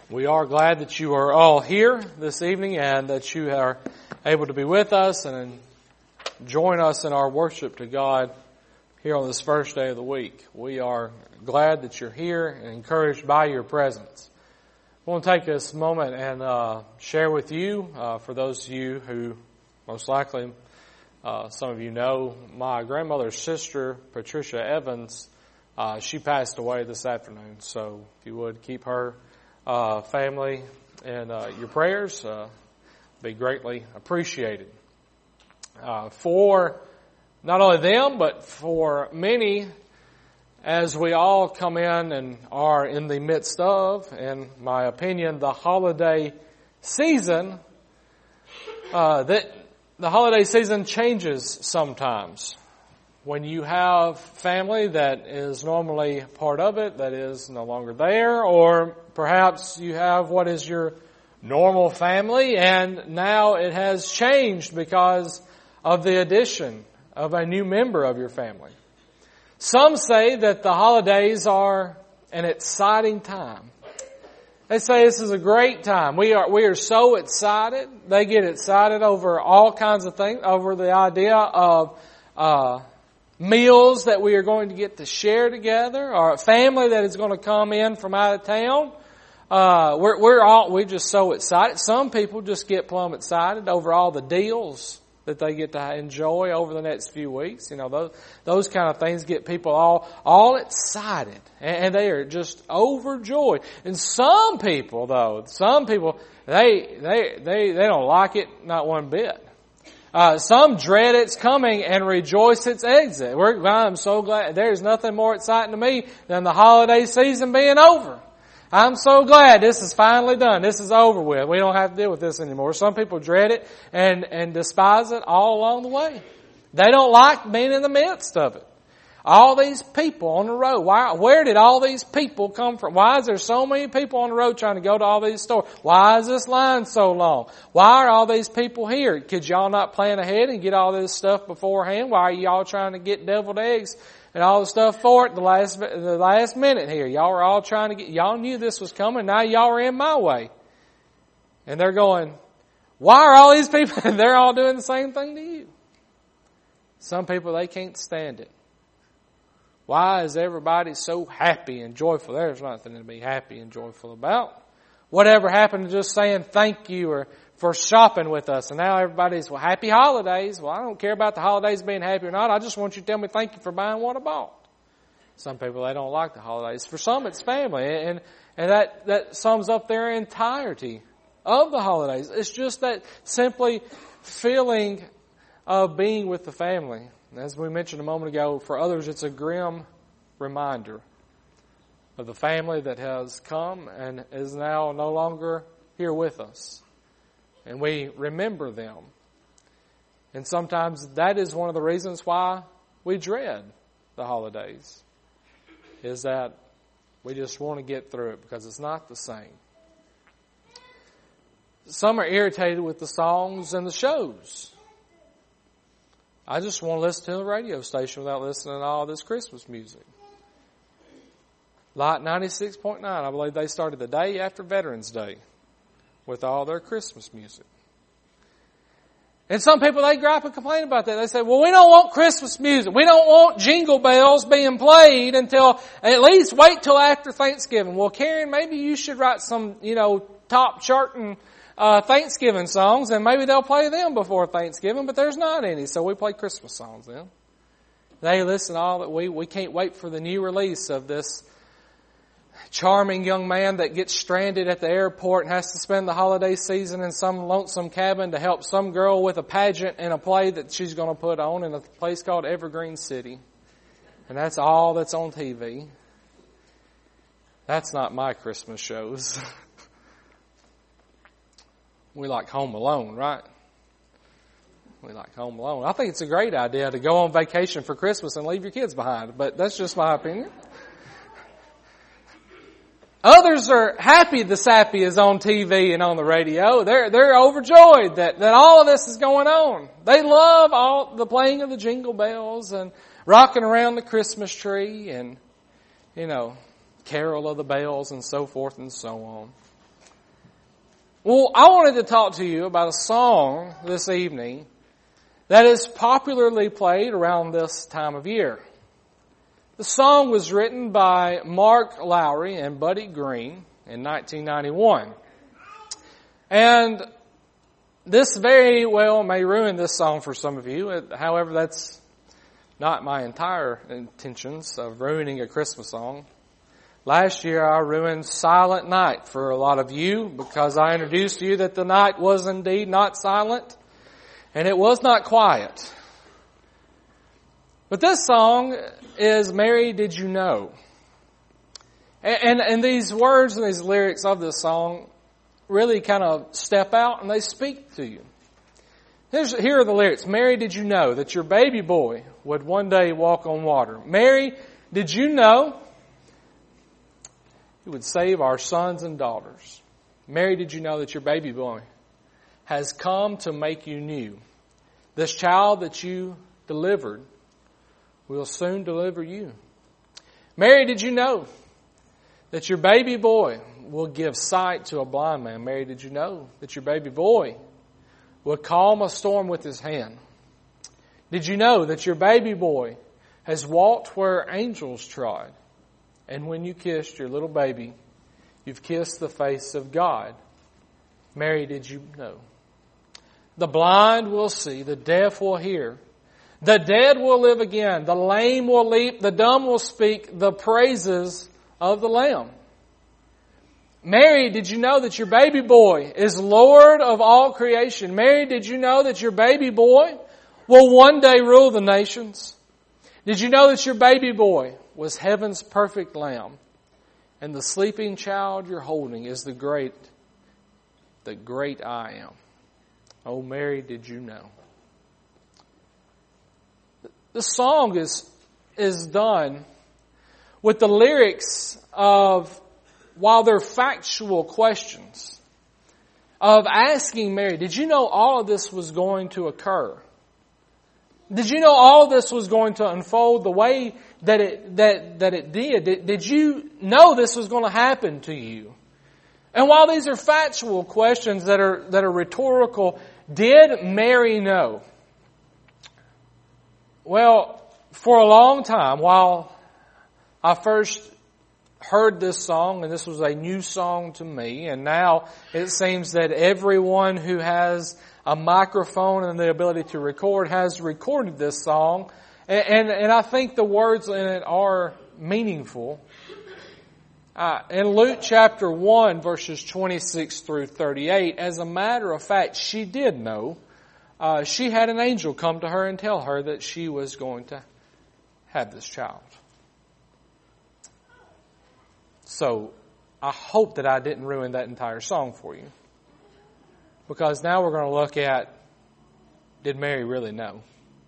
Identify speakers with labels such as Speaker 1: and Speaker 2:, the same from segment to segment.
Speaker 1: We are glad that you are all here this evening and that you are able to be with us and join us in our worship to God here on this first day of the week. We are glad that you're here and encouraged by your presence. I want to take this moment and share with you, for those of you who most likely, some of you know, my grandmother's sister, Patricia Evans, she passed away this afternoon. So if you would keep her family and your prayers be greatly appreciated. For not only them, but for many, as we all come in and are in the midst of, in my opinion, the holiday season, that the holiday season changes sometimes. When you have family that is normally part of it, that is no longer there, or perhaps you have what is your normal family, and now it has changed because of the addition of a new member of your family. Some say that the holidays are an exciting time. They say this is a great time. We are so excited. They get excited over all kinds of things, over the idea of meals that we are going to get to share together, or a family that is going to come in from out of town. We're just so excited. Some people just get plumb excited over all the deals that they get to enjoy over the next few weeks. You know, those kind of things get people all excited, and they are just overjoyed. And some people, they don't like it not one bit. Some dread its coming and rejoice its exit. I'm so glad. There's nothing more exciting to me than the holiday season being over. I'm so glad this is finally done. This is over with. We don't have to deal with this anymore. Some people dread it and despise it all along the way. They don't like being in the midst of it. All these people on the road. Where did all these people come from? Why is there so many people on the road trying to go to all these stores? Why is this line so long? Why are all these people here? Could y'all not plan ahead and get all this stuff beforehand? Why are y'all trying to get deviled eggs and all the stuff for it the last minute here? Y'all were all trying to get, y'all knew this was coming. Now y'all are in my way. And they're going, why are all these people, they're all doing the same thing to you? Some people, they can't stand it. Why is everybody so happy and joyful? There's nothing to be happy and joyful about. Whatever happened to just saying thank you or for shopping with us? And now everybody's, well, happy holidays. Well, I don't care about the holidays being happy or not. I just want you to tell me thank you for buying what I bought. Some people, they don't like the holidays. For some, it's family. And that sums up their entirety of the holidays. It's just that simply feeling of being with the family. As we mentioned a moment ago, for others it's a grim reminder of the family that has come and is now no longer here with us. And we remember them. And sometimes that is one of the reasons why we dread the holidays, is that we just want to get through it because it's not the same. Some are irritated with the songs and the shows. I just want to listen to the radio station without listening to all this Christmas music. Light 96.9, I believe they started the day after Veterans Day with all their Christmas music. And some people, they gripe and complain about that. They say, well, we don't want Christmas music. We don't want jingle bells being played until, at least wait till after Thanksgiving. Well, Karen, maybe you should write some, top charting Thanksgiving songs, and maybe they'll play them before Thanksgiving, but there's not any, so we play Christmas songs then. They listen all that we can't wait for the new release of this charming young man that gets stranded at the airport and has to spend the holiday season in some lonesome cabin to help some girl with a pageant and a play that she's going to put on in a place called Evergreen City. And that's all that's on TV. That's not my Christmas shows. We like Home Alone, right? We like Home Alone. I think it's a great idea to go on vacation for Christmas and leave your kids behind, but that's just my opinion. Others are happy the Sappy is on TV and on the radio. They're overjoyed that all of this is going on. They love all the playing of the jingle bells and rocking around the Christmas tree and, Carol of the Bells and so forth and so on. Well, I wanted to talk to you about a song this evening that is popularly played around this time of year. The song was written by Mark Lowry and Buddy Green in 1991. And this very well may ruin this song for some of you. However, that's not my entire intentions of ruining a Christmas song. Last year I ruined Silent Night for a lot of you because I introduced you that the night was indeed not silent and it was not quiet. But this song is Mary, Did You Know? And these words and these lyrics of this song really kind of step out and they speak to you. Here are the lyrics. Mary, did you know that your baby boy would one day walk on water? Mary, did you know he would save our sons and daughters? Mary, did you know that your baby boy has come to make you new? This child that you delivered will soon deliver you. Mary, did you know that your baby boy will give sight to a blind man? Mary, did you know that your baby boy will calm a storm with his hand? Did you know that your baby boy has walked where angels trod? And when you kissed your little baby, you've kissed the face of God. Mary, did you know? The blind will see, the deaf will hear, the dead will live again, the lame will leap, the dumb will speak the praises of the Lamb. Mary, did you know that your baby boy is Lord of all creation? Mary, did you know that your baby boy will one day rule the nations? Did you know that your baby boy was heaven's perfect Lamb? And the sleeping child you're holding is the great I Am. Oh, Mary, did you know? The song is done with the lyrics of, while they're factual questions, of asking Mary, did you know all of this was going to occur? Did you know all of this was going to unfold the way that it did? Did you know this was going to happen to you? And while these are factual questions that are rhetorical, did Mary know? Well, for a long time, while I first heard this song, and this was a new song to me, and now it seems that everyone who has a microphone and the ability to record has recorded this song, and I think the words in it are meaningful. In Luke chapter 1, verses 26 through 38, as a matter of fact, she did know. She had an angel come to her and tell her that she was going to have this child. So, I hope that I didn't ruin that entire song for you. Because now we're going to look at, did Mary really know?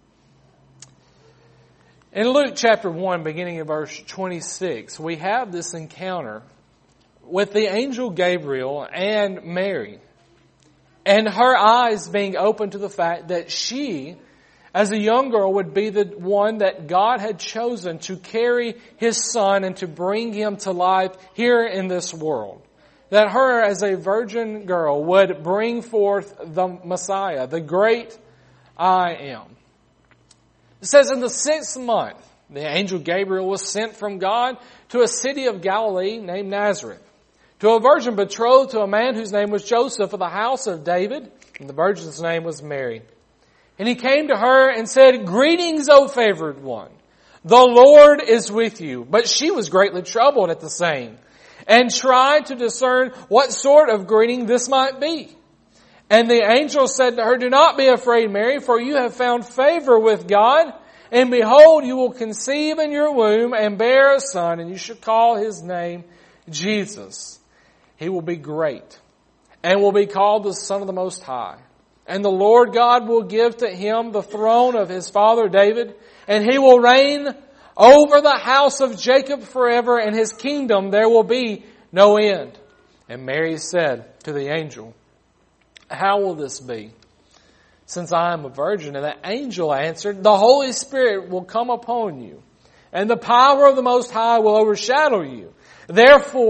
Speaker 1: In Luke chapter 1, beginning in verse 26, we have this encounter with the angel Gabriel and Mary. And her eyes being open to the fact that she, as a young girl, would be the one that God had chosen to carry His Son and to bring Him to life here in this world. That her, as a virgin girl, would bring forth the Messiah, the great I Am. It says in the 6th month, the angel Gabriel was sent from God to a city of Galilee named Nazareth, to a virgin betrothed to a man whose name was Joseph of the house of David, and the virgin's name was Mary. And he came to her and said, "Greetings, O favored one. The Lord is with you." But she was greatly troubled at the saying, and tried to discern what sort of greeting this might be. And the angel said to her, "Do not be afraid, Mary, for you have found favor with God. And behold, you will conceive in your womb and bear a son, and you shall call his name Jesus. He will be great and will be called the Son of the Most High. And the Lord God will give to him the throne of his father David, and he will reign over the house of Jacob forever, and his kingdom there will be no end." And Mary said to the angel, "How will this be, since I am a virgin?" And the angel answered, "The Holy Spirit will come upon you, and the power of the Most High will overshadow you. Therefore,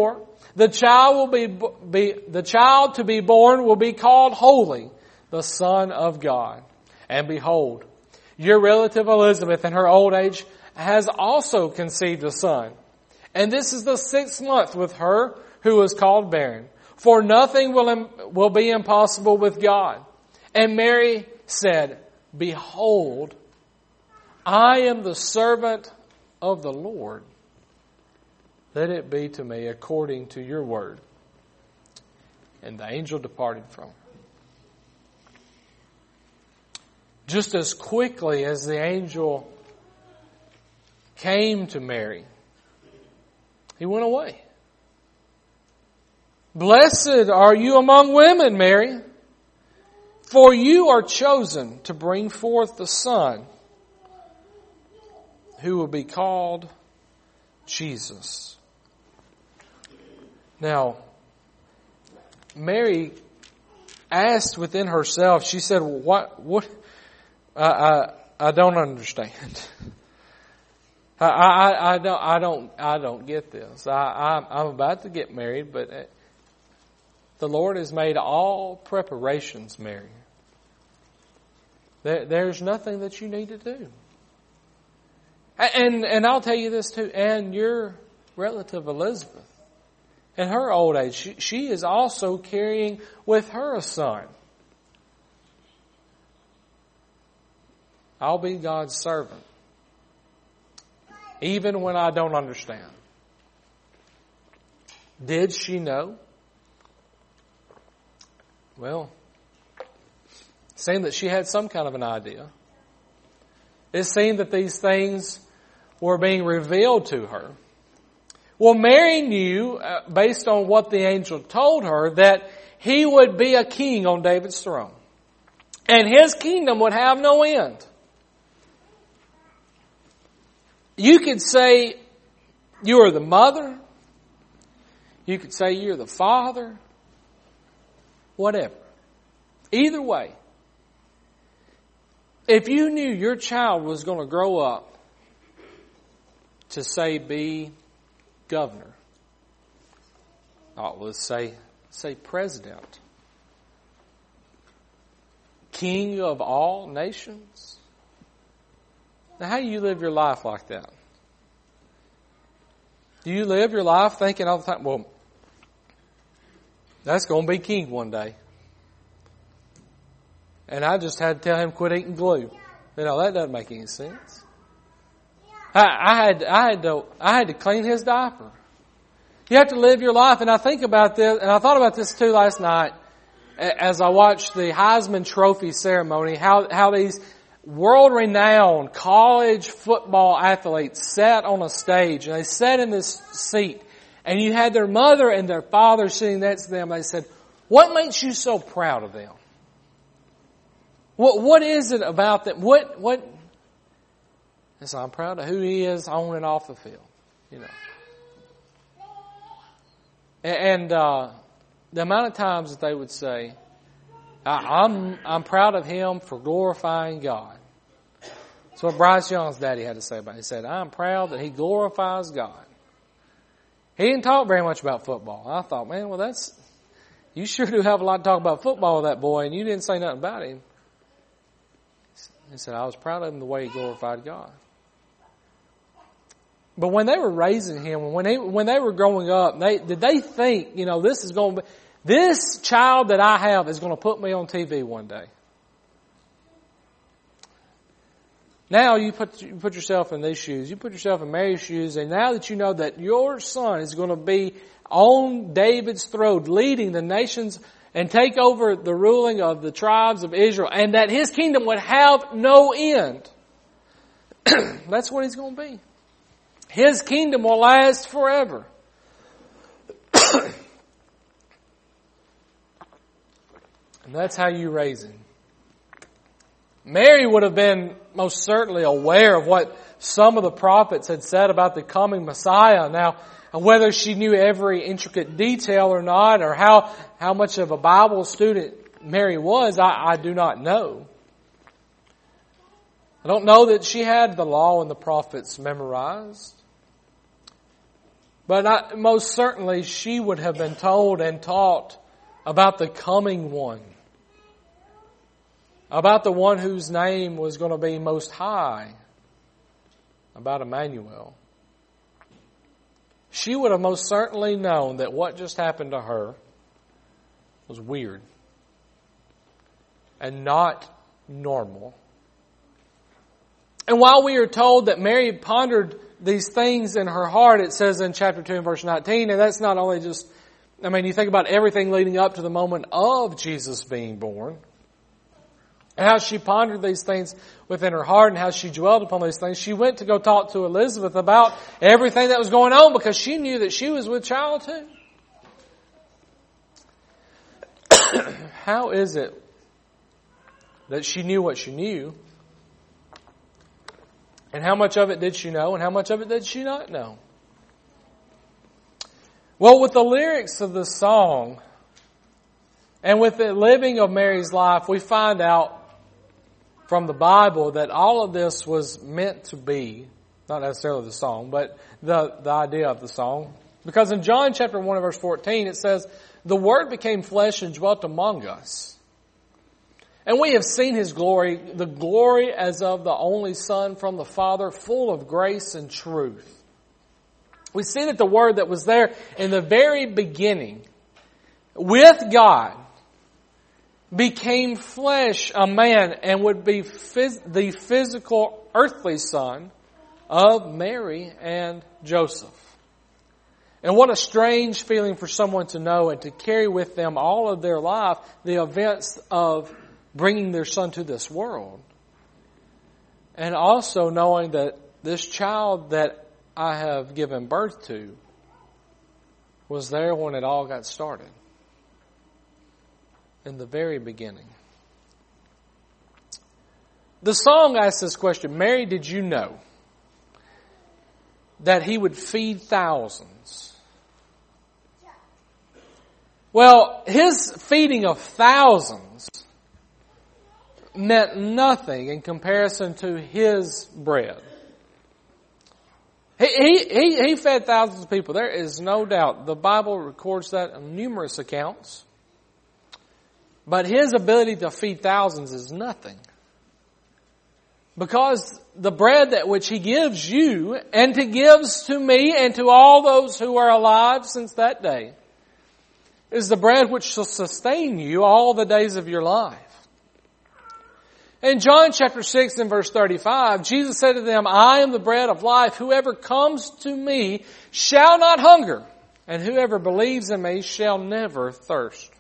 Speaker 1: The child the child to be born will be called Holy, the Son of God. And behold, your relative Elizabeth in her old age has also conceived a son. And this is the 6th month with her who was called barren. For nothing will be impossible with God. And Mary said, Behold, I am the servant of the Lord. Let it be to me according to your word. And the angel departed from her. Just as quickly as the angel came to Mary, he went away. Blessed are you among women, Mary, for you are chosen to bring forth the Son who will be called Jesus. Now, Mary asked within herself, she said, what, I don't understand. I don't get this. I'm about to get married, but the Lord has made all preparations, Mary. There's nothing that you need to do. And I'll tell you this too, and your relative Elizabeth, in her old age, she is also carrying with her a son. I'll be God's servant, even when I don't understand. Did she know? Well, it seemed that she had some kind of an idea. It seemed that these things were being revealed to her. Well, Mary knew, based on what the angel told her, that he would be a king on David's throne. And his kingdom would have no end. You could say you are the mother. You could say you're the father. Whatever. Either way. If you knew your child was going to grow up to, say, be governor, let's say president, king of all nations. Now, how do you live your life like that? Do you live your life thinking all the time, well, that's going to be king one day? And I just had to tell him quit eating glue. You know, that doesn't make any sense. I had to clean his diaper. You have to live your life, and I think about this, and I thought about this too last night as I watched the Heisman Trophy ceremony, how these world-renowned college football athletes sat on a stage, and they sat in this seat, and you had their mother and their father sitting next to them. They said, what makes you so proud of them? What is it about them? What? I said, I'm proud of who he is on and off the field. You know. And the amount of times that they would say, I'm proud of him for glorifying God. That's what Bryce Young's daddy had to say about it. He said, I'm proud that he glorifies God. He didn't talk very much about football. I thought, man, well, you sure do have a lot to talk about football with that boy, and you didn't say nothing about him. He said, I was proud of him the way he glorified God. But when they were raising him, when they were growing up, did they think, this child that I have is going to put me on TV one day? Now you put yourself in these shoes. You put yourself in Mary's shoes, and now that you know that your son is going to be on David's throne, leading the nations and take over the ruling of the tribes of Israel, and that his kingdom would have no end. That's what he's going to be. His kingdom will last forever. And that's how you raise him. Mary would have been most certainly aware of what some of the prophets had said about the coming Messiah. Now, whether she knew every intricate detail or not, or how much of a Bible student Mary was, I do not know. I don't know that she had the law and the prophets memorized. But most certainly she would have been told and taught about the coming one. About the one whose name was going to be Most High. About Emmanuel. She would have most certainly known that what just happened to her was weird. And not normal. And while we are told that Mary pondered these things in her heart, it says in chapter 2 and verse 19, and that's not only just, you think about everything leading up to the moment of Jesus being born, and how she pondered these things within her heart and how she dwelled upon these things. She went to go talk to Elizabeth about everything that was going on because she knew that she was with child too. How is it that she knew what she knew? And how much of it did she know and how much of it did she not know? Well, with the lyrics of the song and with the living of Mary's life, we find out from the Bible that all of this was meant to be, not necessarily the song, but the idea of the song. Because in John chapter 1 and verse 14, it says, "The Word became flesh and dwelt among us. And we have seen His glory, the glory as of the only Son from the Father, full of grace and truth." We see that the Word that was there in the very beginning with God became flesh, a man, and would be the physical earthly son of Mary and Joseph. And what a strange feeling for someone to know and to carry with them all of their life the events of bringing their son to this world. And also knowing that this child that I have given birth to was there when it all got started. In the very beginning. The song asks this question, "Mary, did you know that He would feed thousands?" Well, His feeding of thousands meant nothing in comparison to His bread. He fed thousands of people. There is no doubt. The Bible records that on numerous accounts. But His ability to feed thousands is nothing. Because the bread that which He gives you and to gives to me and to all those who are alive since that day is the bread which shall sustain you all the days of your life. In John chapter 6 and verse 35, Jesus said to them, "I am the bread of life. Whoever comes to me shall not hunger, and whoever believes in me shall never thirst."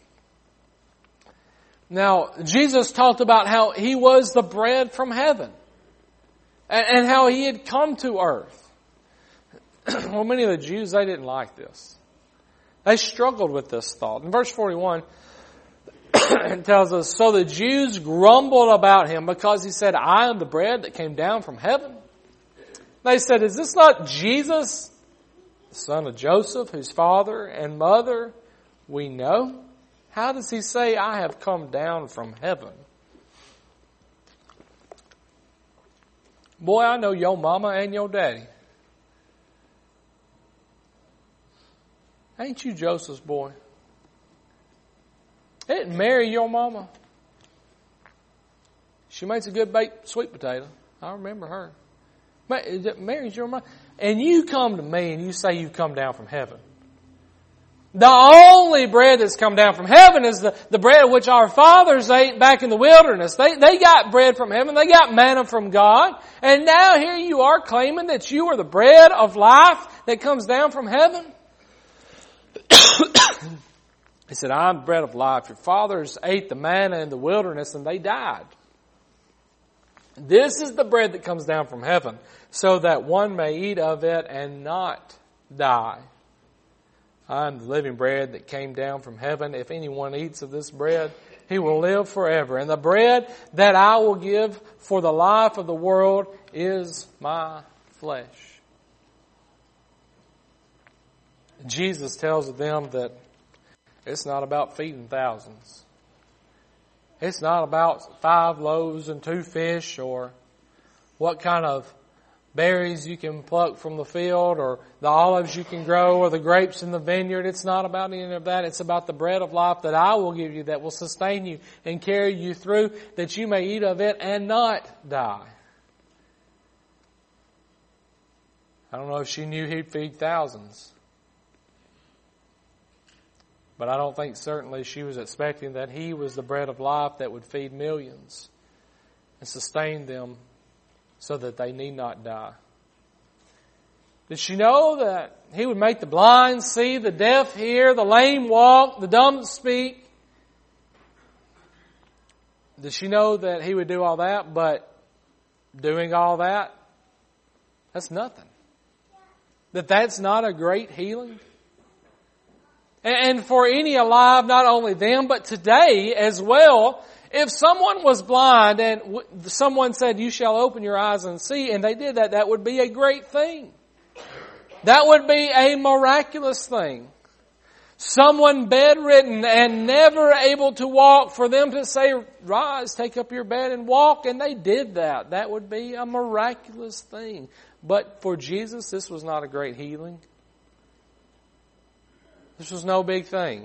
Speaker 1: Now, Jesus talked about how He was the bread from heaven and how He had come to earth. Well, many of the Jews, they didn't like this. They struggled with this thought. In verse 41, it tells us, "So the Jews grumbled about Him because He said, 'I am the bread that came down from heaven.' They said, 'Is this not Jesus, the son of Joseph, whose father and mother we know? How does He say, 'I have come down from heaven'?" Boy, I know your mama and your daddy. Ain't you Joseph's boy? Isn't Mary your mama? She makes a good baked sweet potato. I remember her. Mary's your mama. And you come to me and you say you've come down from heaven. The only bread that's come down from heaven is the bread which our fathers ate back in the wilderness. They got bread from heaven. They got manna from God. And now here you are claiming that you are the bread of life that comes down from heaven. He said, "I'm the bread of life. Your fathers ate the manna in the wilderness and they died. This is the bread that comes down from heaven, so that one may eat of it and not die. I am the living bread that came down from heaven. If anyone eats of this bread, he will live forever. And the bread that I will give for the life of the world is my flesh." Jesus tells them that it's not about feeding thousands. It's not about 5 loaves and 2 fish or what kind of berries you can pluck from the field, or the olives you can grow, or the grapes in the vineyard. It's not about any of that. It's about the bread of life that I will give you, that will sustain you and carry you through, that you may eat of it and not die. I don't know if she knew he'd feed thousands. But I don't think certainly she was expecting that he was the bread of life that would feed millions and sustain them so that they need not die. Did she know that he would make the blind see, the deaf hear, the lame walk, the dumb speak? Did she know that he would do all that? But doing all that, that's nothing. That's not a great healing? And for any alive, not only them, but today as well, if someone was blind and someone said, you shall open your eyes and see, and they did that, that would be a great thing. That would be a miraculous thing. Someone bedridden and never able to walk, for them to say, rise, take up your bed and walk, and they did that. That would be a miraculous thing. But for Jesus, this was not a great healing. This was no big thing.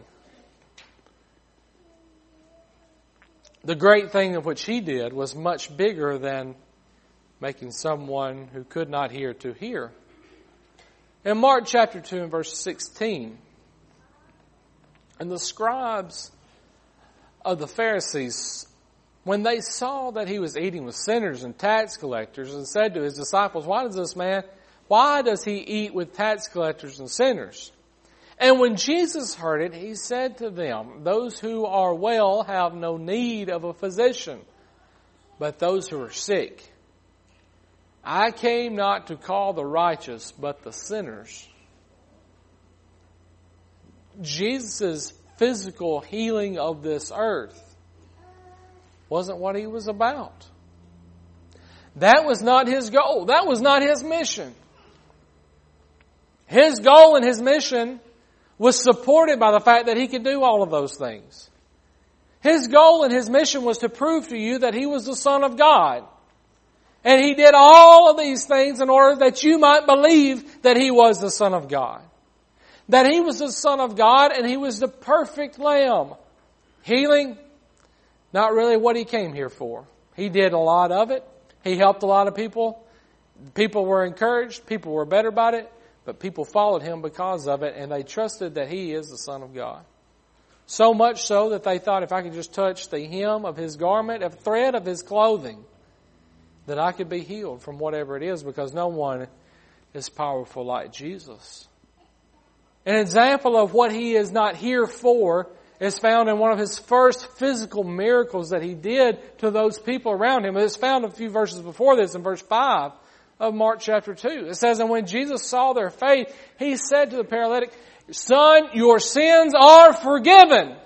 Speaker 1: The great thing of which he did was much bigger than making someone who could not hear to hear. In Mark chapter 2 and verse 16, and the scribes of the Pharisees, when they saw that he was eating with sinners and tax collectors, and said to his disciples, why does he eat with tax collectors and sinners? And when Jesus heard it, he said to them, those who are well have no need of a physician, but those who are sick. I came not to call the righteous, but the sinners. Jesus' physical healing of this earth wasn't what he was about. That was not his goal. That was not his mission. His goal and his mission was supported by the fact that he could do all of those things. His goal and his mission was to prove to you that he was the Son of God. And he did all of these things in order that you might believe that he was the Son of God. That he was the Son of God and he was the perfect Lamb. Healing, not really what he came here for. He did a lot of it. He helped a lot of people. People were encouraged. People were better about it. But people followed him because of it, and they trusted that he is the Son of God. So much so that they thought if I could just touch the hem of his garment, a thread of his clothing, that I could be healed from whatever it is, because no one is powerful like Jesus. An example of what he is not here for is found in one of his first physical miracles that he did to those people around him. It's found a few verses before this in verse 5. Of Mark chapter 2. It says, and when Jesus saw their faith, he said to the paralytic, son, your sins are forgiven.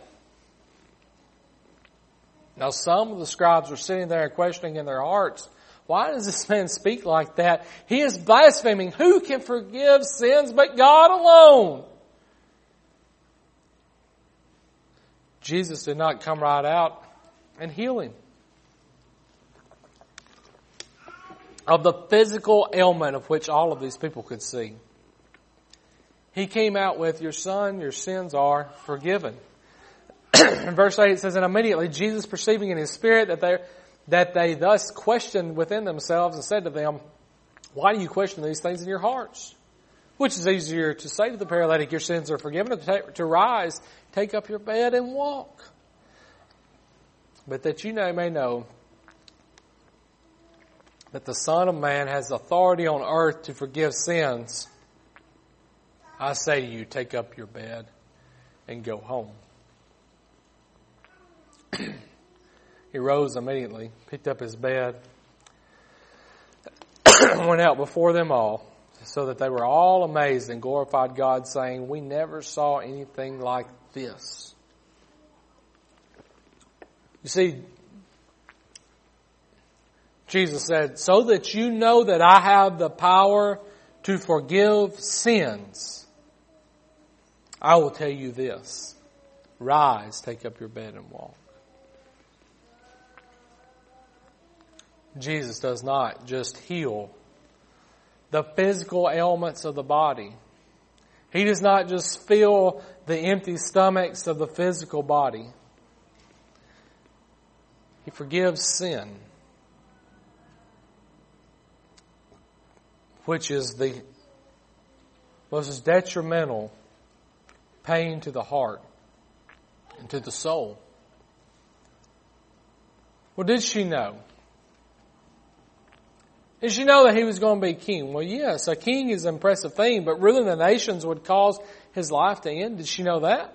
Speaker 1: Now some of the scribes were sitting there questioning in their hearts, why does this man speak like that? He is blaspheming. Who can forgive sins but God alone? Jesus did not come right out and heal him of the physical ailment of which all of these people could see. He came out with, your son, your sins are forgiven. In verse 8 it says, and immediately Jesus, perceiving in his spirit that they thus questioned within themselves, and said to them, why do you question these things in your hearts? Which is easier to say to the paralytic, your sins are forgiven, or to rise, take up your bed and walk. But that you may know that the Son of Man has authority on earth to forgive sins, I say to you, take up your bed and go home. He rose immediately, picked up his bed, went out before them all, so that they were all amazed and glorified God, saying, we never saw anything like this. You see, Jesus said, so that you know that I have the power to forgive sins, I will tell you this. Rise, take up your bed and walk. Jesus does not just heal the physical ailments of the body. He does not just fill the empty stomachs of the physical body. He forgives sin, which is the most detrimental pain to the heart and to the soul. Well, did she know? Did she know that he was going to be king? Well, yes, a king is an impressive thing, but ruling the nations would cause his life to end. Did she know that?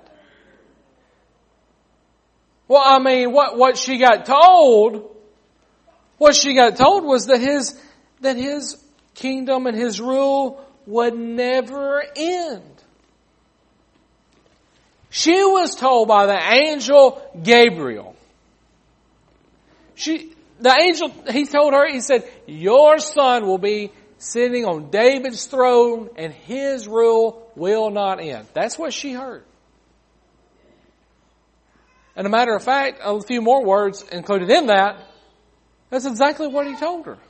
Speaker 1: Well, I mean, what she got told was that his kingdom and his rule would never end. She was told by the angel Gabriel. The angel, he told her, he said, your son will be sitting on David's throne and his rule will not end. That's what she heard. And a matter of fact, a few more words included in that, that's exactly what he told her.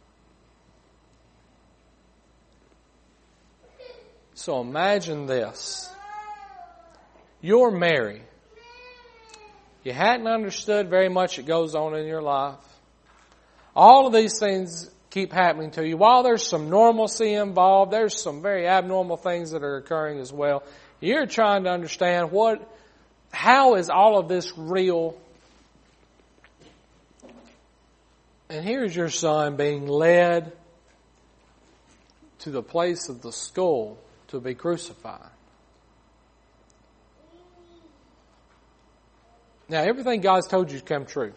Speaker 1: So imagine this. You're Mary. You hadn't understood very much that goes on in your life. All of these things keep happening to you. While there's some normalcy involved, there's some very abnormal things that are occurring as well. You're trying to understand how is all of this real? And here's your son being led to the place of the skull to be crucified. Now, everything God's told you has come true.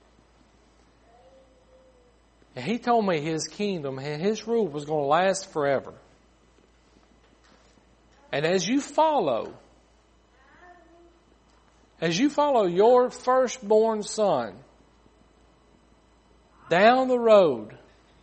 Speaker 1: And He told me His kingdom and His rule was going to last forever. And as you follow your firstborn son down the road,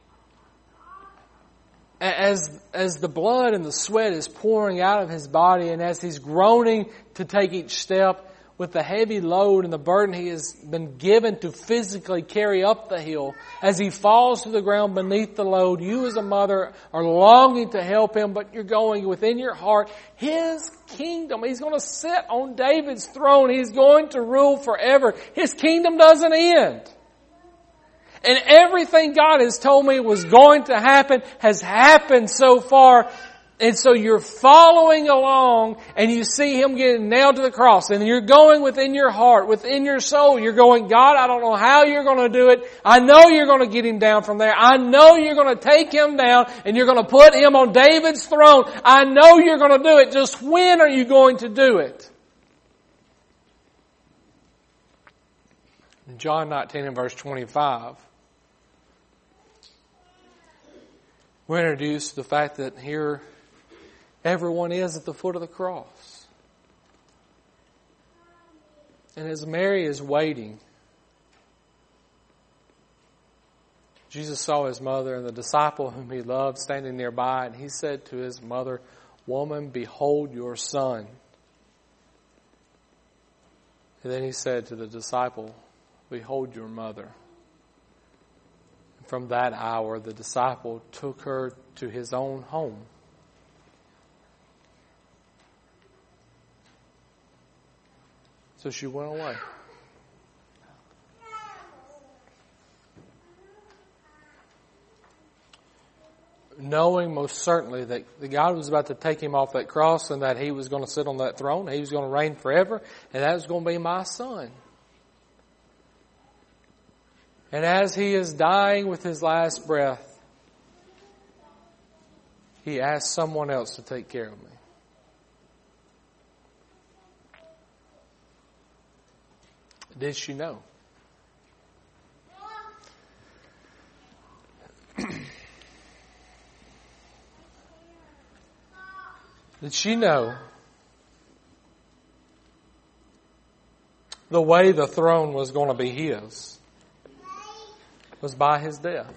Speaker 1: as the blood and the sweat is pouring out of his body, and as he's groaning to take each step with the heavy load and the burden he has been given to physically carry up the hill, as he falls to the ground beneath the load, you as a mother are longing to help him, but you're going within your heart, his kingdom, he's going to sit on David's throne, he's going to rule forever. His kingdom doesn't end. And everything God has told me was going to happen has happened so far. And so you're following along and you see Him getting nailed to the cross, and you're going within your heart, within your soul. You're going, God, I don't know how you're going to do it. I know you're going to get Him down from there. I know you're going to take Him down and you're going to put Him on David's throne. I know you're going to do it. Just when are you going to do it? In John 19 and verse 25, we're introduced to the fact that here everyone is at the foot of the cross. And as Mary is waiting, Jesus saw His mother and the disciple whom He loved standing nearby, and He said to His mother, "Woman, behold your son." And then He said to the disciple, "Behold your mother." And from that hour, the disciple took her to his own home. So she went away. Knowing most certainly that God was about to take Him off that cross and that He was going to sit on that throne, He was going to reign forever, and that was going to be my son. And as He is dying with His last breath, He asked someone else to take care of me. Did she know? Did she know the way the throne was going to be His was by His death?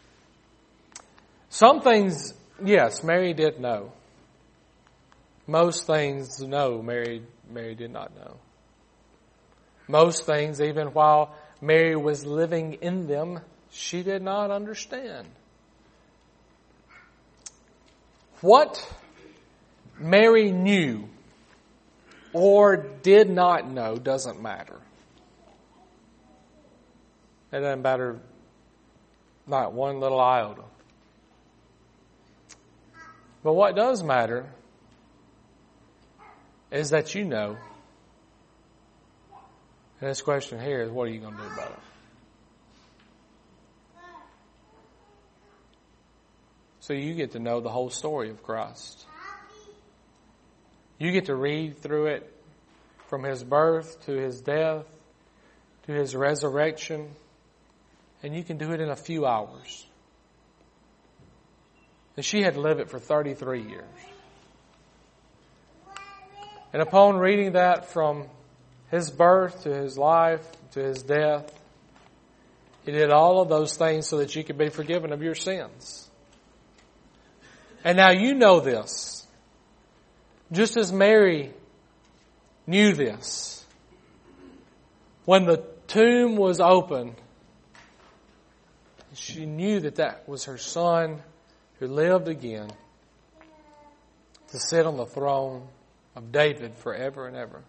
Speaker 1: Some things, yes, Mary did know. Most things, no, Mary did not know. Most things, even while Mary was living in them, she did not understand. What Mary knew or did not know doesn't matter. It doesn't matter not one little iota. But what does matter is that you know. And this question here is, what are you going to do about it? So you get to know the whole story of Christ. You get to read through it from His birth to His death to His resurrection. And you can do it in a few hours. And she had to live it for 33 years. And upon reading that from His birth to His life to His death, He did all of those things so that you could be forgiven of your sins. And now you know this. Just as Mary knew this. When the tomb was opened, she knew that that was her Son who lived again to sit on the throne of David forever and ever.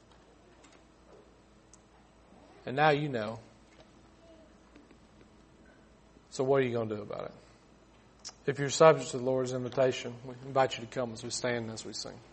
Speaker 1: And now you know. So what are you going to do about it? If you're subject to the Lord's invitation, we invite you to come as we stand and as we sing.